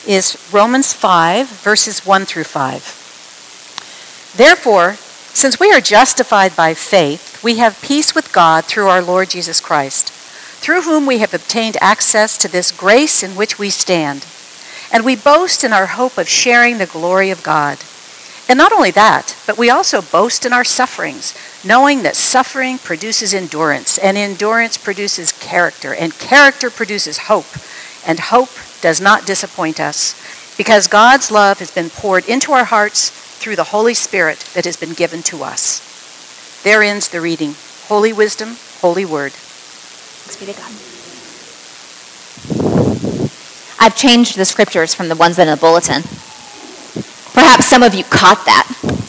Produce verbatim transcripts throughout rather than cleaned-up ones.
is Romans five, verses one through five. Therefore, since we are justified by faith, we have peace with God through our Lord Jesus Christ, through whom we have obtained access to this grace in which we stand. And we boast in our hope of sharing the glory of God. And not only that, but we also boast in our sufferings, knowing that suffering produces endurance, and endurance produces character, and character produces hope. And hope does not disappoint us, because God's love has been poured into our hearts through the Holy Spirit that has been given to us. There ends the reading. Holy wisdom, holy word. Thanks be to God. I've changed the scriptures from the ones that are in the bulletin. Perhaps some of you caught that.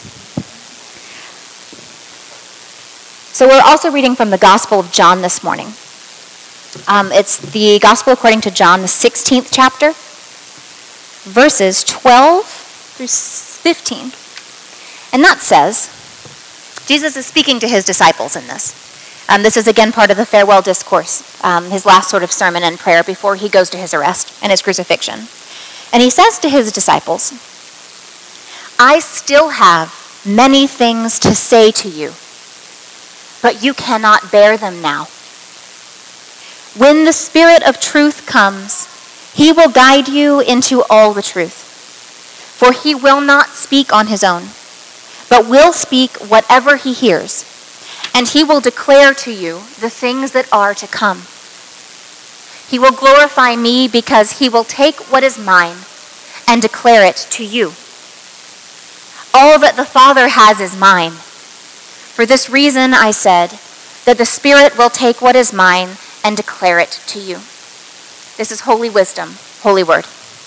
So we're also reading from the Gospel of John this morning. Um, it's the Gospel according to John, the sixteenth chapter, verses twelve through fifteen. And that says, Jesus is speaking to his disciples in this. Um, this is again part of the farewell discourse, um, his last sort of sermon and prayer before he goes to his arrest and his crucifixion. And he says to his disciples, I still have many things to say to you, but you cannot bear them now. When the Spirit of truth comes, he will guide you into all the truth. For he will not speak on his own, but will speak whatever he hears, and he will declare to you the things that are to come. He will glorify me because he will take what is mine and declare it to you. All that the Father has is mine. For this reason I said that the Spirit will take what is mine and declare it to you. This is holy wisdom, holy word.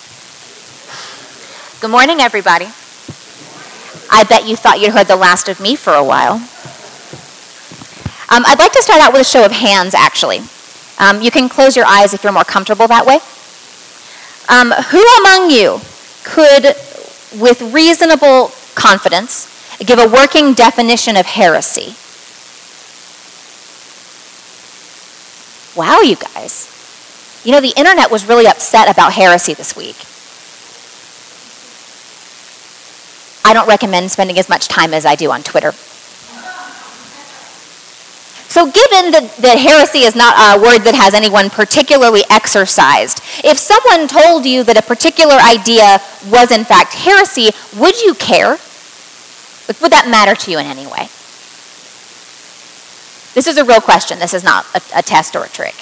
Good morning, everybody. I bet you thought you'd heard the last of me for a while. Um, I'd like to start out with a show of hands, actually. Um, you can close your eyes if you're more comfortable that way. Um, who among you could, with reasonable confidence, give a working definition of heresy? Wow, you guys. You know, the internet was really upset about heresy this week. I don't recommend spending as much time as I do on Twitter. So given that, that heresy is not a word that has anyone particularly exercised, if someone told you that a particular idea was in fact heresy, would you care? Like, would that matter to you in any way? This is a real question. This is not a, a test or a trick.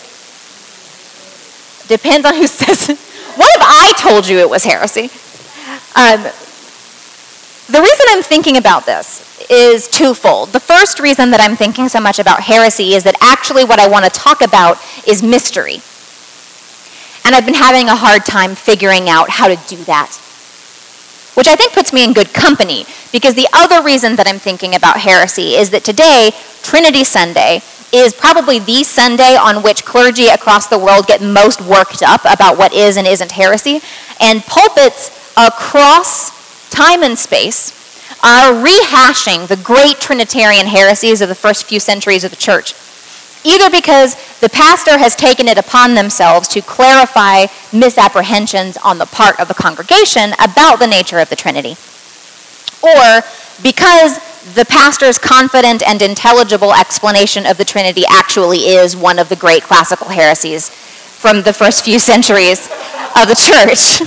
Depends on who says it. What if I told you it was heresy? Um, the reason I'm thinking about this is twofold. The first reason that I'm thinking so much about heresy is that actually what I want to talk about is mystery. And I've been having a hard time figuring out how to do that. Which I think puts me in good company, because the other reason that I'm thinking about heresy is that today, Trinity Sunday, is probably the Sunday on which clergy across the world get most worked up about what is and isn't heresy. And pulpits across time and space are rehashing the great Trinitarian heresies of the first few centuries of the church, either because the pastor has taken it upon themselves to clarify misapprehensions on the part of the congregation about the nature of the Trinity, or because the pastor's confident and intelligible explanation of the Trinity actually is one of the great classical heresies from the first few centuries of the church.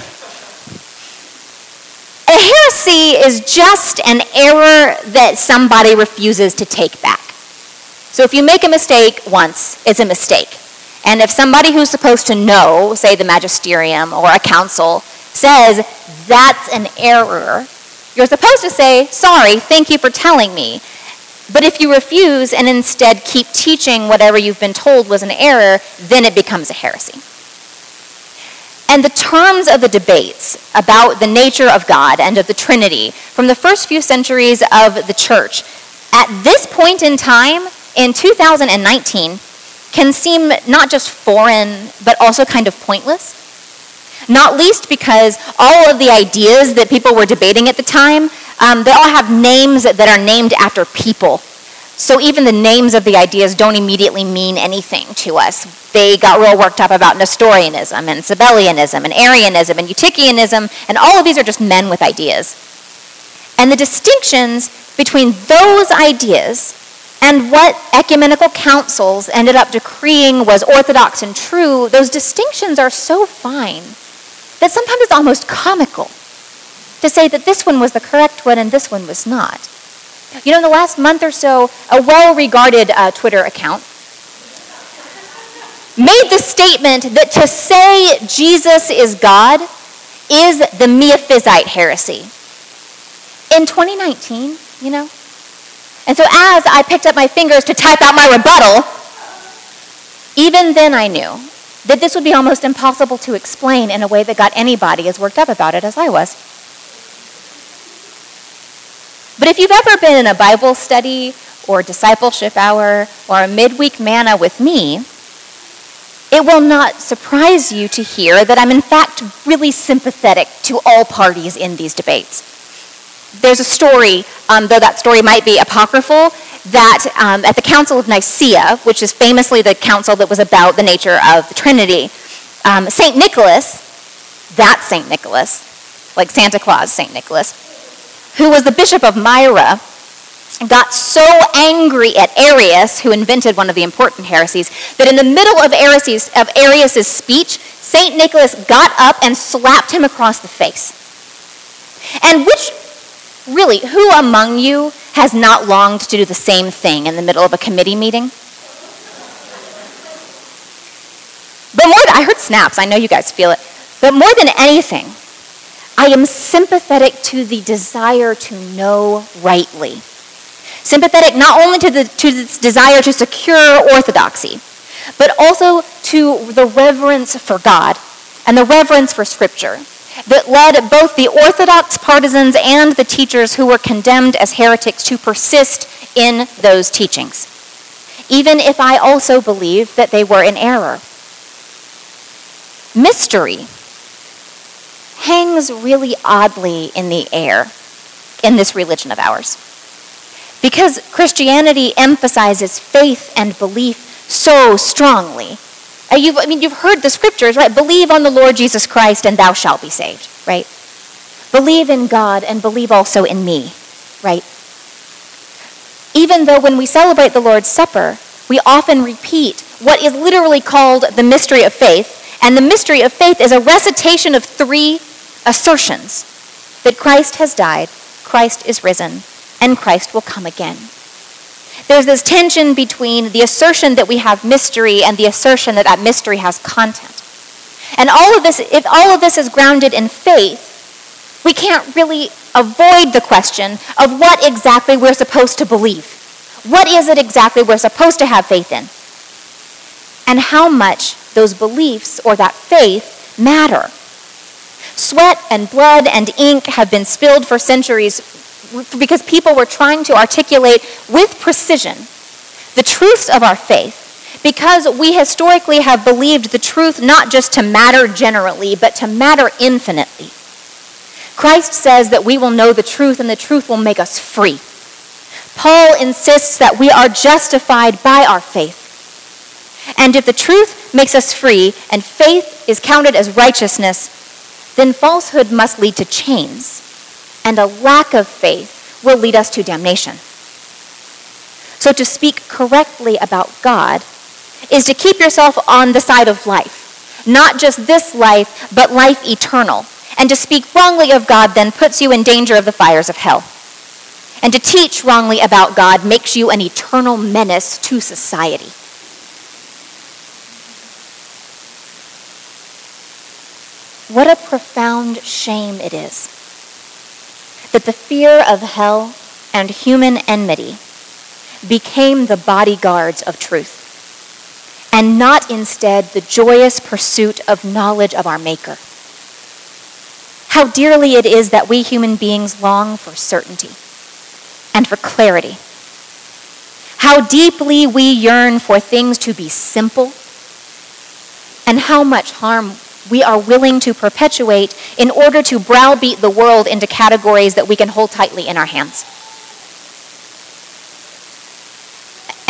A heresy is just an error that somebody refuses to take back. So if you make a mistake once, it's a mistake. And if somebody who's supposed to know, say the magisterium or a council, says that's an error, you're supposed to say, sorry, thank you for telling me. But if you refuse and instead keep teaching whatever you've been told was an error, then it becomes a heresy. And the terms of the debates about the nature of God and of the Trinity from the first few centuries of the church, at this point in time, in two thousand nineteen, can seem not just foreign, but also kind of pointless. Not least because all of the ideas that people were debating at the time, um, they all have names that are named after people. So even the names of the ideas don't immediately mean anything to us. They got real worked up about Nestorianism and Sabellianism and Arianism and Eutychianism, and all of these are just men with ideas. And the distinctions between those ideas and what ecumenical councils ended up decreeing was orthodox and true, those distinctions are so fine that sometimes it's almost comical to say that this one was the correct one and this one was not. You know, in the last month or so, a well-regarded uh, Twitter account made the statement that to say Jesus is God is the Miaphysite heresy. In twenty nineteen, you know? And so as I picked up my fingers to type out my rebuttal, even then I knew that this would be almost impossible to explain in a way that got anybody as worked up about it as I was. But if you've ever been in a Bible study or discipleship hour or a midweek manna with me, it will not surprise you to hear that I'm in fact really sympathetic to all parties in these debates. There's a story, um, though that story might be apocryphal, that um, at the Council of Nicaea, which is famously the council that was about the nature of the Trinity, um, Saint Nicholas, that Saint Nicholas, like Santa Claus Saint Nicholas, who was the bishop of Myra, got so angry at Arius, who invented one of the important heresies, that in the middle of Arius' of Arius's speech, Saint Nicholas got up and slapped him across the face. And which, really, who among you has not longed to do the same thing in the middle of a committee meeting? But more than, I heard snaps, I know you guys feel it, but more than anything, I am sympathetic to the desire to know rightly. Sympathetic not only to, the, to this desire to secure orthodoxy, but also to the reverence for God and the reverence for Scripture that led both the Orthodox partisans and the teachers who were condemned as heretics to persist in those teachings, even if I also believe that they were in error. Mystery hangs really oddly in the air in this religion of ours, because Christianity emphasizes faith and belief so strongly. Uh, you've, I mean, you've heard the scriptures, right? Believe on the Lord Jesus Christ and thou shalt be saved, right? Believe in God and believe also in me, right? Even though when we celebrate the Lord's Supper, we often repeat what is literally called the mystery of faith, and the mystery of faith is a recitation of three assertions: that Christ has died, Christ is risen, and Christ will come again. There's this tension between the assertion that we have mystery and the assertion that that mystery has content. And all of this, if all of this is grounded in faith, we can't really avoid the question of what exactly we're supposed to believe. What is it exactly we're supposed to have faith in? And how much those beliefs or that faith matter. Sweat and blood and ink have been spilled for centuries because people were trying to articulate with precision the truths of our faith, because we historically have believed the truth not just to matter generally, but to matter infinitely. Christ says that we will know the truth and the truth will make us free. Paul insists that we are justified by our faith. And if the truth makes us free and faith is counted as righteousness, then falsehood must lead to chains, and a lack of faith will lead us to damnation. So to speak correctly about God is to keep yourself on the side of life, not just this life, but life eternal. And to speak wrongly of God then puts you in danger of the fires of hell. And to teach wrongly about God makes you an eternal menace to society. What a profound shame it is that the fear of hell and human enmity became the bodyguards of truth, and not instead the joyous pursuit of knowledge of our Maker. How dearly it is that we human beings long for certainty and for clarity. How deeply we yearn for things to be simple, and how much harm we are willing to perpetuate in order to browbeat the world into categories that we can hold tightly in our hands.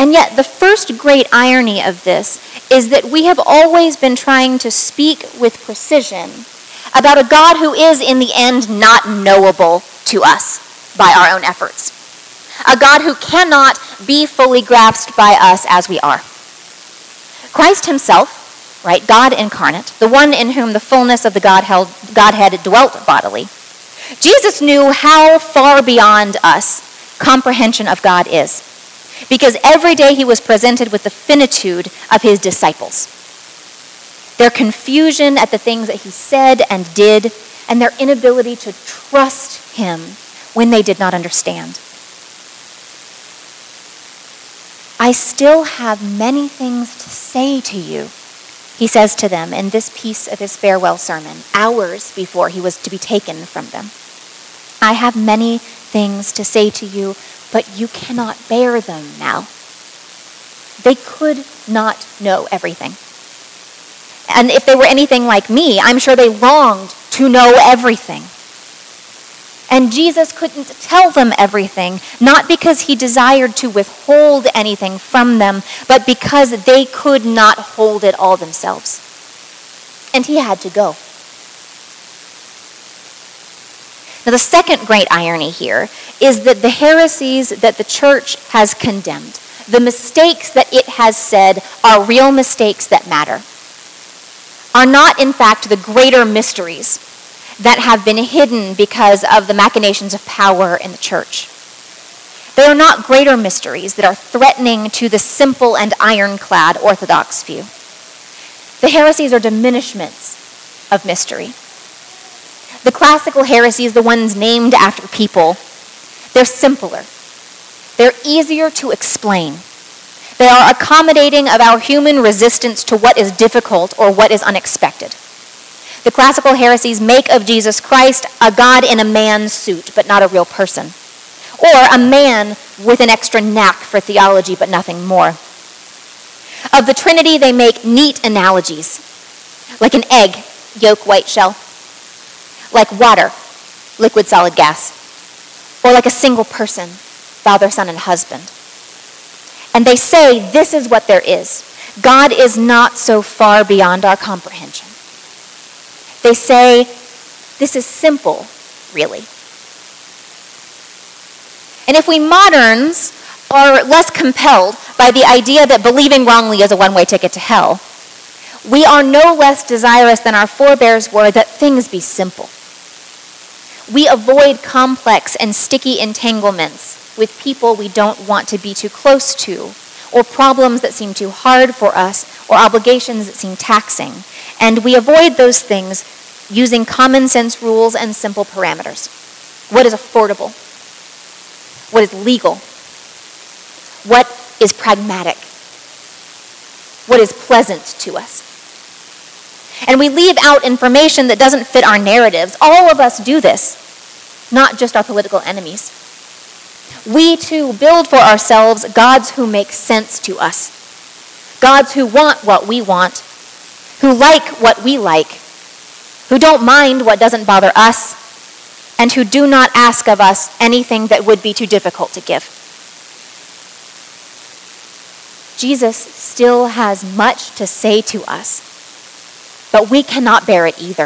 And yet, the first great irony of this is that we have always been trying to speak with precision about a God who is, in the end, not knowable to us by our own efforts. A God who cannot be fully grasped by us as we are. Christ himself, right, God incarnate, the one in whom the fullness of the Godhead, Godhead dwelt bodily, Jesus knew how far beyond us comprehension of God is, because every day he was presented with the finitude of his disciples. Their confusion at the things that he said and did, and their inability to trust him when they did not understand. I still have many things to say to you, he says to them in this piece of his farewell sermon, hours before he was to be taken from them. I have many things to say to you, but you cannot bear them now. They could not know everything. And if they were anything like me, I'm sure they longed to know everything. And Jesus couldn't tell them everything, not because he desired to withhold anything from them, but because they could not hold it all themselves. And he had to go. Now, the second great irony here is that the heresies that the church has condemned, the mistakes that it has said are real mistakes that matter, are not, in fact, the greater mysteries that have been hidden because of the machinations of power in the church. They are not greater mysteries that are threatening to the simple and ironclad Orthodox view. The heresies are diminishments of mystery. The classical heresies, the ones named after people, they're simpler. They're easier to explain. They are accommodating of our human resistance to what is difficult or what is unexpected. The classical heresies make of Jesus Christ a God in a man's suit, but not a real person. Or a man with an extra knack for theology, but nothing more. Of the Trinity, they make neat analogies, like an egg, yolk, white shell, like water, liquid, solid, gas, or like a single person, Father, Son, and husband. And they say this is what there is. God is not so far beyond our comprehension. They say this is simple, really. And if we moderns are less compelled by the idea that believing wrongly is a one-way ticket to hell, we are no less desirous than our forebears were that things be simple. We avoid complex and sticky entanglements with people we don't want to be too close to, or problems that seem too hard for us, or obligations that seem taxing. And we avoid those things using common sense rules and simple parameters. What is affordable? What is legal? What is pragmatic? What is pleasant to us? And we leave out information that doesn't fit our narratives. All of us do this, not just our political enemies. We too build for ourselves gods who make sense to us. Gods who want what we want, who like what we like, who don't mind what doesn't bother us, and who do not ask of us anything that would be too difficult to give. Jesus still has much to say to us, but we cannot bear it either.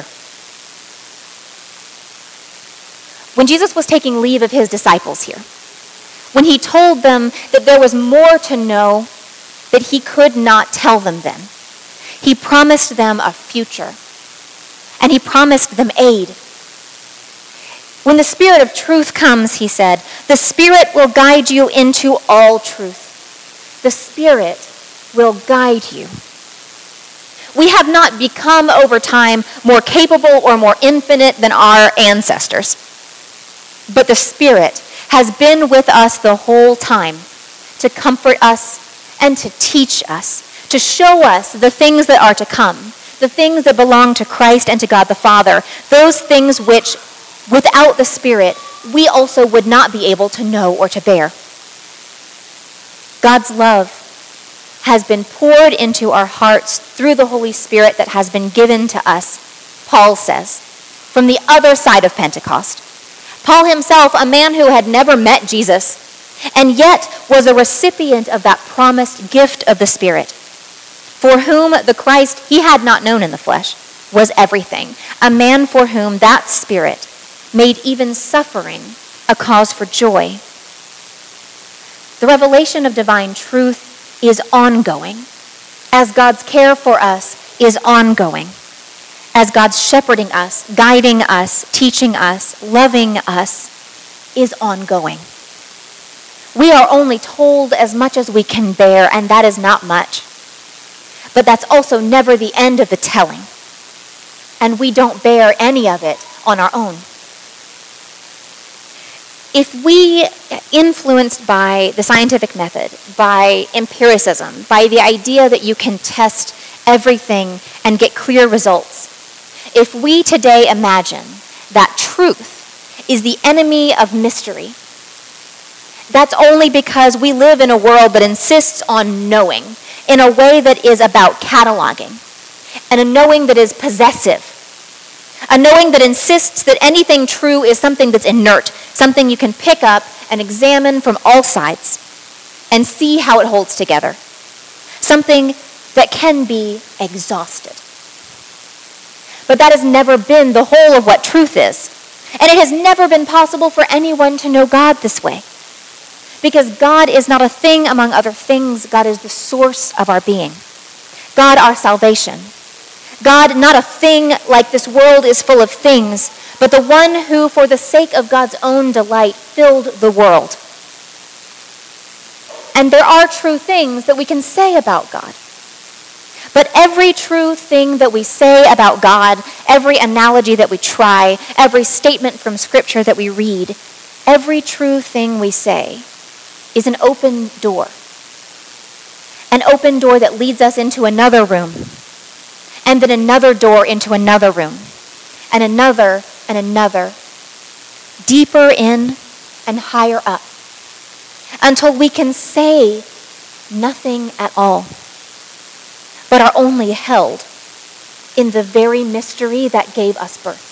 When Jesus was taking leave of his disciples here, when he told them that there was more to know that he could not tell them then, he promised them a future, and he promised them aid. When the Spirit of truth comes, he said, the Spirit will guide you into all truth. The Spirit will guide you. We have not become over time more capable or more infinite than our ancestors. But the Spirit has been with us the whole time to comfort us and to teach us, to show us the things that are to come, the things that belong to Christ and to God the Father, those things which, without the Spirit, we also would not be able to know or to bear. God's love has been poured into our hearts through the Holy Spirit that has been given to us, Paul says, from the other side of Pentecost. Paul himself, a man who had never met Jesus, and yet was a recipient of that promised gift of the Spirit, for whom the Christ he had not known in the flesh was everything, a man for whom that Spirit made even suffering a cause for joy. The revelation of divine truth is ongoing, as God's care for us is ongoing, as God's shepherding us, guiding us, teaching us, loving us is ongoing. We are only told as much as we can bear, and that is not much. But that's also never the end of the telling. And we don't bear any of it on our own. If we, influenced by the scientific method, by empiricism, by the idea that you can test everything and get clear results, if we today imagine that truth is the enemy of mystery, that's only because we live in a world that insists on knowing in a way that is about cataloging, and a knowing that is possessive, a knowing that insists that anything true is something that's inert, something you can pick up and examine from all sides and see how it holds together, something that can be exhausted. But that has never been the whole of what truth is, and it has never been possible for anyone to know God this way. Because God is not a thing among other things. God is the source of our being. God, our salvation. God, not a thing like this world is full of things, but the one who, for the sake of God's own delight, filled the world. And there are true things that we can say about God. But every true thing that we say about God, every analogy that we try, every statement from Scripture that we read, every true thing we say is an open door. An open door that leads us into another room, and then another door into another room, and another and another, deeper in and higher up, until we can say nothing at all, but are only held in the very mystery that gave us birth.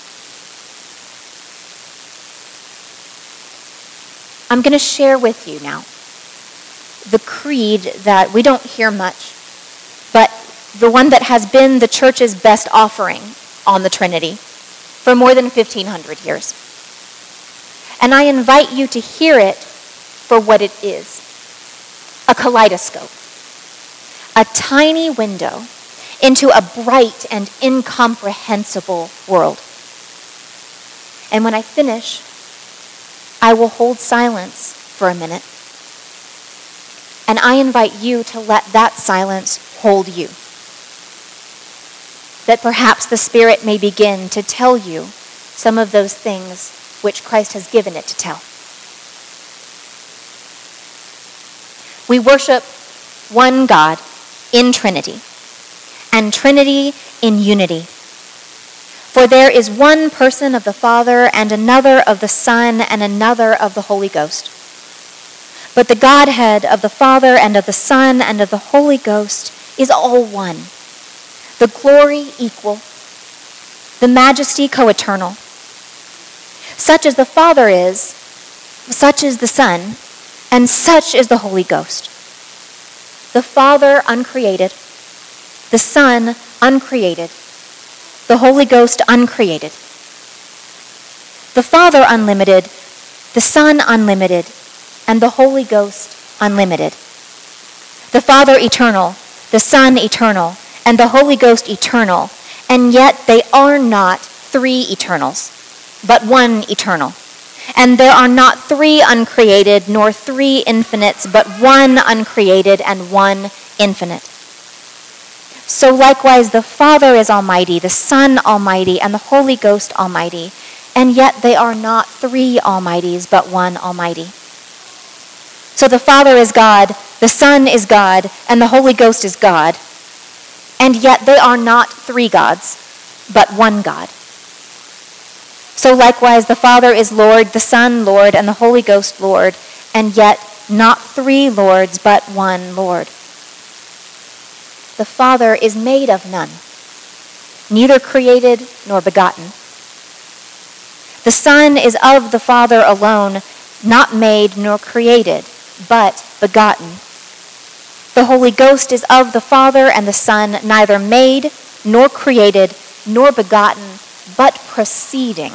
I'm going to share with you now the creed that we don't hear much, but the one that has been the church's best offering on the Trinity for more than fifteen hundred years. And I invite you to hear it for what it is, a kaleidoscope, a tiny window into a bright and incomprehensible world. And when I finish, I will hold silence for a minute. And I invite you to let that silence hold you. That perhaps the Spirit may begin to tell you some of those things which Christ has given it to tell. We worship one God in Trinity, and Trinity in unity. For there is one person of the Father, and another of the Son, and another of the Holy Ghost. But the Godhead of the Father and of the Son and of the Holy Ghost is all one. The glory equal, the majesty co-eternal. Such as the Father is, such is the Son, and such is the Holy Ghost. The Father uncreated, the Son uncreated, the Holy Ghost uncreated. The Father unlimited, the Son unlimited, and the Holy Ghost unlimited. The Father eternal, the Son eternal, and the Holy Ghost eternal, and yet they are not three eternals, but one eternal. And there are not three uncreated, nor three infinites, but one uncreated and one infinite. So likewise the Father is almighty, the Son almighty, and the Holy Ghost almighty, and yet they are not three almighties, but one almighty. So the Father is God, the Son is God, and the Holy Ghost is God, and yet they are not three gods, but one God. So likewise the Father is Lord, the Son Lord, and the Holy Ghost Lord, and yet not three Lords, but one Lord. The Father is made of none, neither created nor begotten. The Son is of the Father alone, not made nor created, but begotten. The Holy Ghost is of the Father and the Son, neither made, nor created, nor begotten, but proceeding.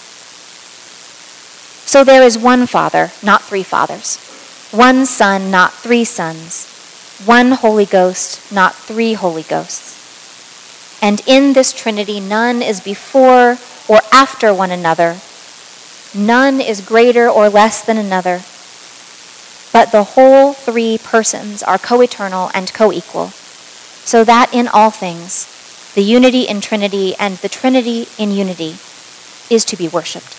So there is one Father, not three fathers. One Son, not three sons. One Holy Ghost, not three Holy Ghosts. And in this Trinity none is before or after one another. None is greater or less than another. But the whole three persons are co-eternal and co-equal, so that in all things, the unity in Trinity and the Trinity in unity is to be worshipped.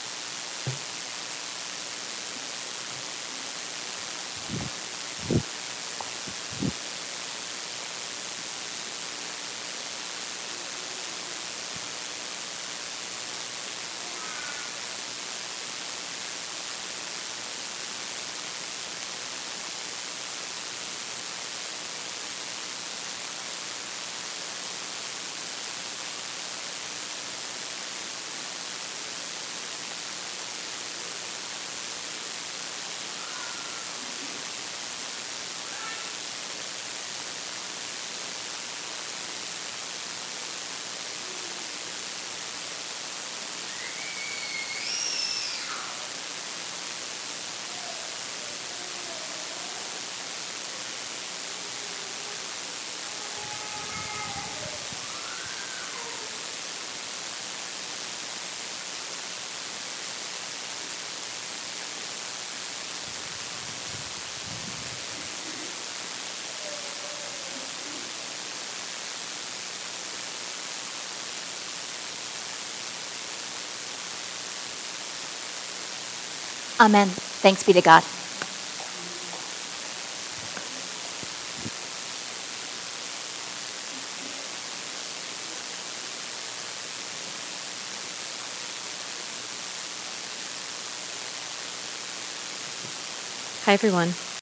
Amen. Thanks be to God. Hi, everyone.